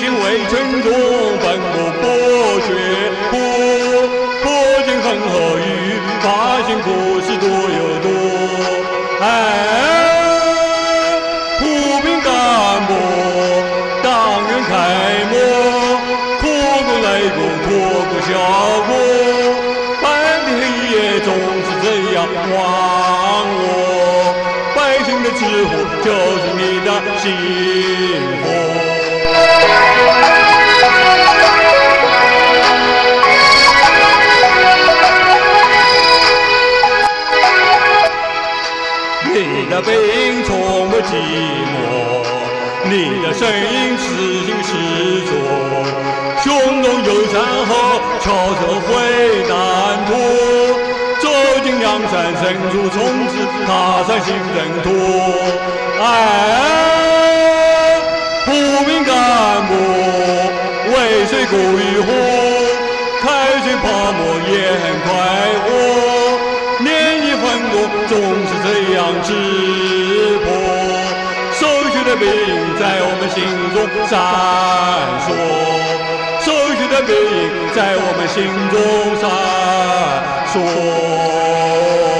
为群众奔波剥削破尽横河雨，发现故事多又多。普兵干部，党员楷模，苦过累过脱过笑过，白天黑夜总是这样忘我。百姓的智慧就是你的幸福。你的背影从不寂寞，你的声音实行实作，胸中有山河，翘首回南途，走进梁山深处，从此踏上新征途。普兵干部，为谁过于火？开水泡沫也很快活，年一分过，总是这样质朴。熟悉的背影在我们心中闪烁，熟悉的背影在我们心中闪烁。